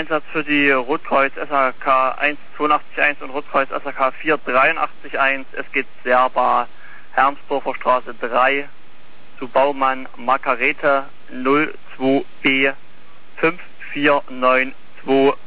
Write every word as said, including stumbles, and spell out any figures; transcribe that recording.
Einsatz für die Rotkreuz S A K eins zwei acht eins und Rotkreuz S A K vier drei acht eins. Es geht Serba, Hermsdorfer Straße drei zu Baumann Margarete null zwei B fünf vier neun zwei